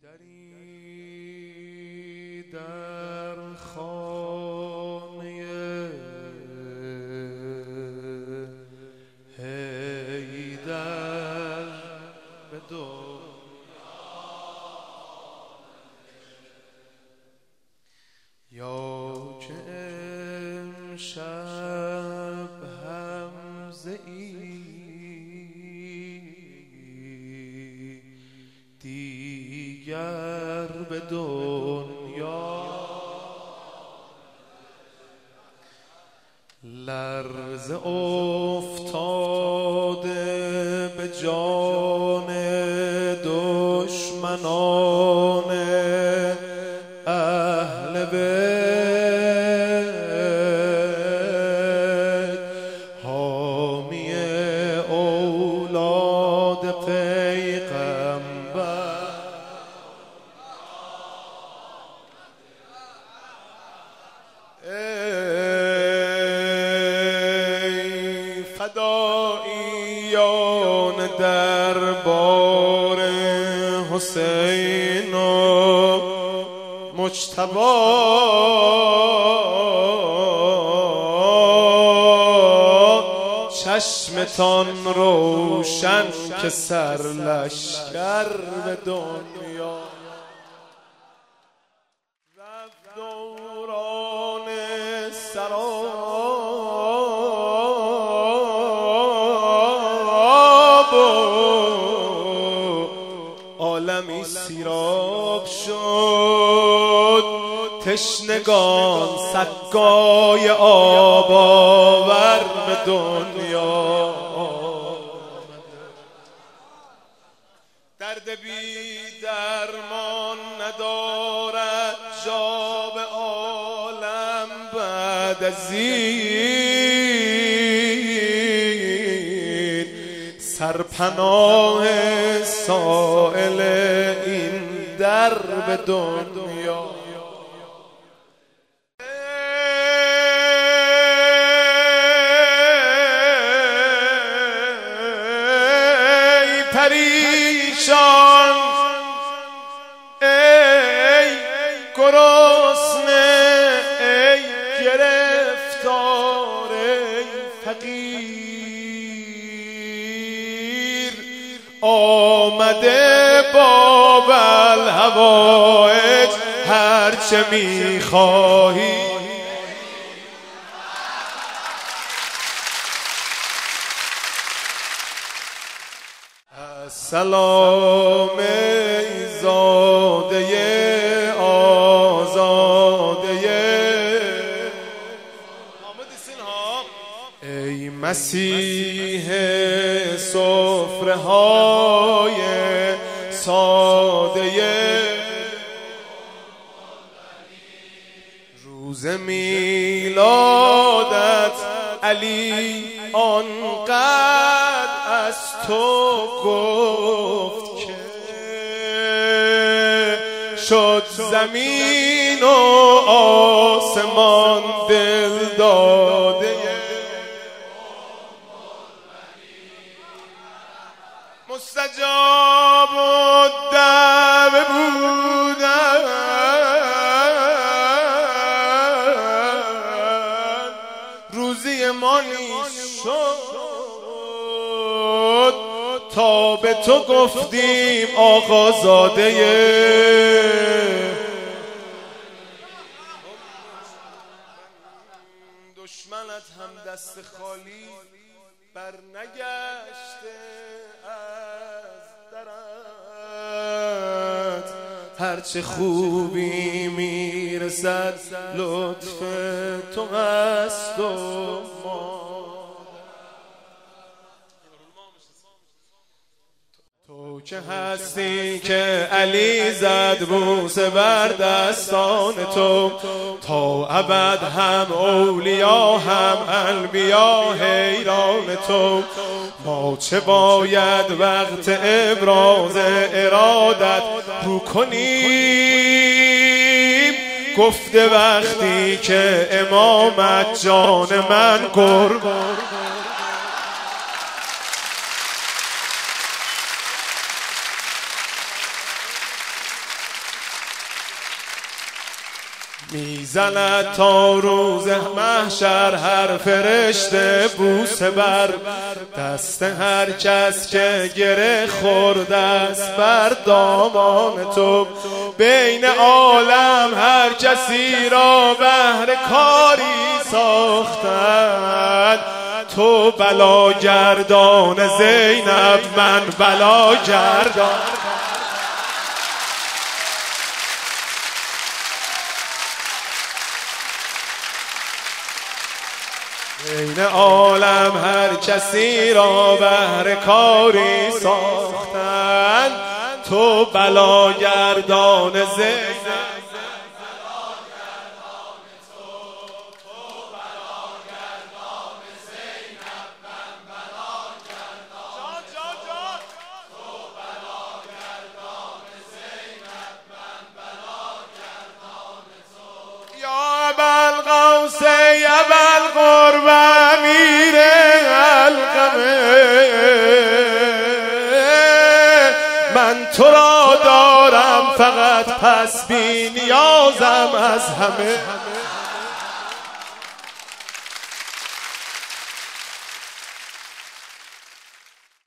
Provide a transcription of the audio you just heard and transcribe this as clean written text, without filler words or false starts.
دری در خانه حیدر به یا که امشب همزه ای دیگر به دنیا لرزه افتاده به جان دشمنان اهل بیت حامی اولاد پیغمبر ای فداییان دربار حسین و مجتبی چشمتان روشن که سرلشکر به دنیا رفت دوران سراب و عالمی سیراب شد تشنگان سقای آب آور به دنیا درد بی درمان ندارد جا به عالم بعد از این سرپناه سائل این در به دنیا ای پریشان ای گرسنه ای گرفتار ای فقیر آمده باب الحوائج هرچه میخواهی سلام ای زاده آزاده ای مسیح سفره های ساده روز میلادت علی آنقدر از تو گفت که شد زمین و آسمان دل داده مستجاب الدعوه بودن روزی ما نیست شد تا به تو گفتیم آقازاده دشمنت هم دست خالی بر نگشته از درت هرچه خوبی میرسد لطف تو هست و ما تو که هستی که علی زد بوسه بر دستان تو تا ابد هم اولیا هم انبیا حیران تو ما چه باید وقت ابراز ارادت رو کنیم گفته وقتی که امامت جان من قربان میزند تا روز محشر هر فرشته بوسه بر دست هر کس که گره خورده است بر دامان تو. بین عالم هر کسی را بهر کاری ساختند، تو بلاگردان زینب من بلاگردان. بین عالم هر کسی را بهر کاری ساختند، تو بلاگردان زینب. یا ابوالقوس یا ابوالقرب امیر القمه، من تو را دارم فقط پس بی نیازم از همه.